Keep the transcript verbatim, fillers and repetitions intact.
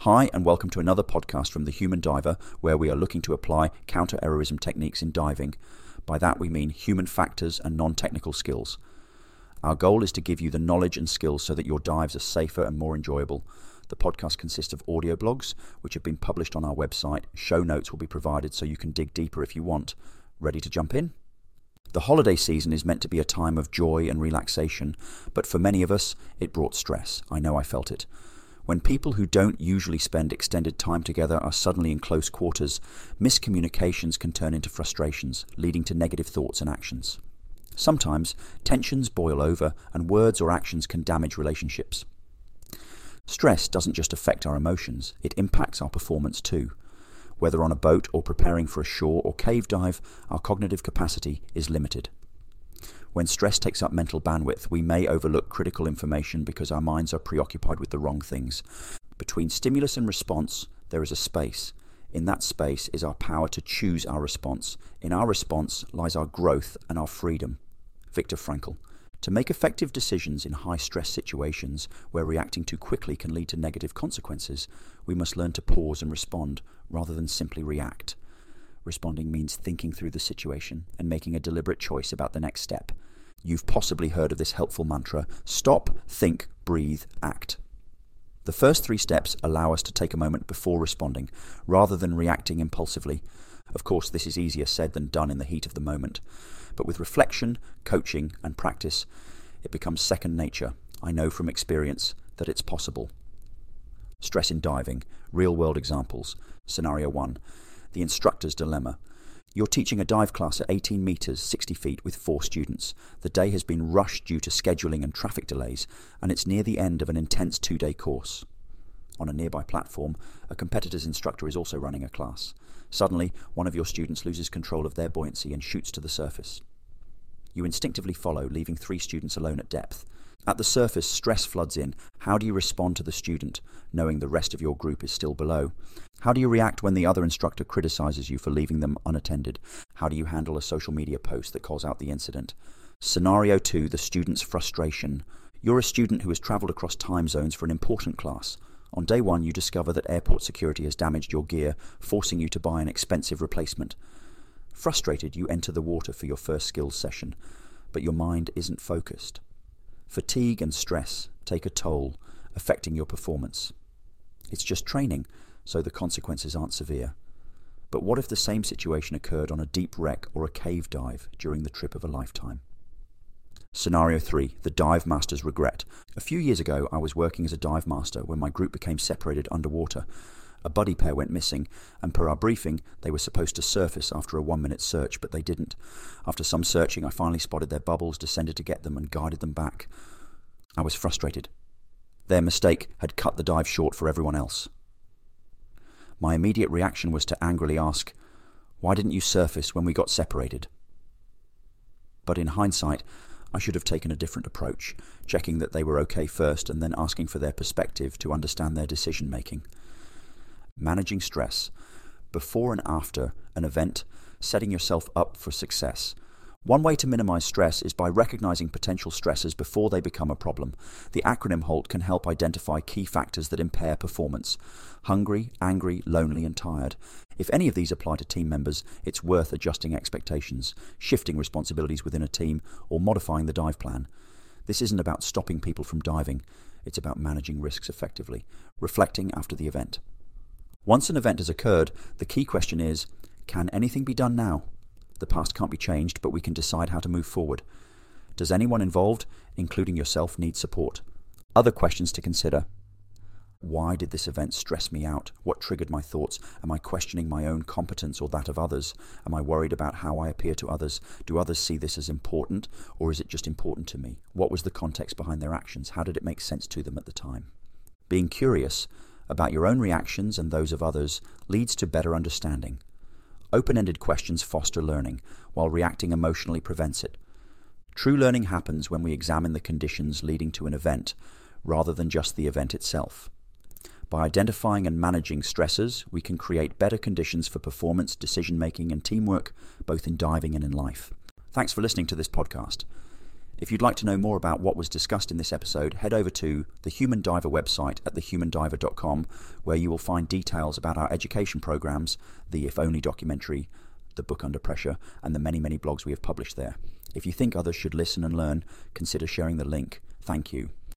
Hi, and welcome to another podcast from The Human Diver, where we are looking to apply counter-errorism techniques in diving. By that we mean human factors and non-technical skills. Our goal is to give you the knowledge and skills so that your dives are safer and more enjoyable. The podcast consists of audio blogs, which have been published on our website. Show notes will be provided so you can dig deeper if you want. Ready to jump in? The holiday season is meant to be a time of joy and relaxation, but for many of us, it brought stress. I know I felt it. When people who don't usually spend extended time together are suddenly in close quarters, miscommunications can turn into frustrations, leading to negative thoughts and actions. Sometimes, tensions boil over and words or actions can damage relationships. Stress doesn't just affect our emotions, it impacts our performance too. Whether on a boat or preparing for a shore or cave dive, our cognitive capacity is limited. When stress takes up mental bandwidth, we may overlook critical information because our minds are preoccupied with the wrong things. Between stimulus and response, there is a space. In that space is our power to choose our response. In our response lies our growth and our freedom. Viktor Frankl. To make effective decisions in high-stress situations where reacting too quickly can lead to negative consequences, we must learn to pause and respond rather than simply react. Responding means thinking through the situation and making a deliberate choice about the next step. You've possibly heard of this helpful mantra: stop, think, breathe, act. The first three steps allow us to take a moment before responding, rather than reacting impulsively. Of course, this is easier said than done in the heat of the moment. But with reflection, coaching, and practice, it becomes second nature. I know from experience that it's possible. Stress in diving. Real-world examples. Scenario one. The instructor's dilemma. You're teaching a dive class at eighteen meters, sixty feet, with four students. The day has been rushed due to scheduling and traffic delays, and it's near the end of an intense two-day course. On a nearby platform, a competitor's instructor is also running a class. Suddenly, one of your students loses control of their buoyancy and shoots to the surface. You instinctively follow, leaving three students alone at depth. At the surface, stress floods in. How do you respond to the student, knowing the rest of your group is still below? How do you react when the other instructor criticizes you for leaving them unattended? How do you handle a social media post that calls out the incident? Scenario two, the student's frustration. You're a student who has traveled across time zones for an important class. On day one, you discover that airport security has damaged your gear, forcing you to buy an expensive replacement. Frustrated, you enter the water for your first skills session, but your mind isn't focused. Fatigue and stress take a toll, affecting your performance. It's just training, so the consequences aren't severe. But what if the same situation occurred on a deep wreck or a cave dive during the trip of a lifetime? Scenario three, the dive master's regret. A few years ago, I was working as a dive master when my group became separated underwater. A buddy pair went missing, and per our briefing, they were supposed to surface after a one-minute search, but they didn't. After some searching, I finally spotted their bubbles, descended to get them, and guided them back. I was frustrated. Their mistake had cut the dive short for everyone else. My immediate reaction was to angrily ask, "Why didn't you surface when we got separated?" But in hindsight, I should have taken a different approach, checking that they were okay first and then asking for their perspective to understand their decision-making. Managing stress. Before and after an event, setting yourself up for success. One way to minimize stress is by recognizing potential stressors before they become a problem. The acronym HALT can help identify key factors that impair performance. Hungry, angry, lonely, and tired. If any of these apply to team members, it's worth adjusting expectations, shifting responsibilities within a team, or modifying the dive plan. This isn't about stopping people from diving. It's about managing risks effectively, reflecting after the event. Once an event has occurred, the key question is, can anything be done now? The past can't be changed, but we can decide how to move forward. Does anyone involved, including yourself, need support? Other questions to consider. Why did this event stress me out? What triggered my thoughts? Am I questioning my own competence or that of others? Am I worried about how I appear to others? Do others see this as important, or is it just important to me? What was the context behind their actions? How did it make sense to them at the time? Being curious about your own reactions and those of others leads to better understanding. Open-ended questions foster learning, while reacting emotionally prevents it. True learning happens when we examine the conditions leading to an event, rather than just the event itself. By identifying and managing stressors, we can create better conditions for performance, decision-making, and teamwork, both in diving and in life. Thanks for listening to this podcast. If you'd like to know more about what was discussed in this episode, head over to the Human Diver website at the human diver dot com, where you will find details about our education programs, the If Only documentary, the book Under Pressure, and the many, many blogs we have published there. If you think others should listen and learn, consider sharing the link. Thank you.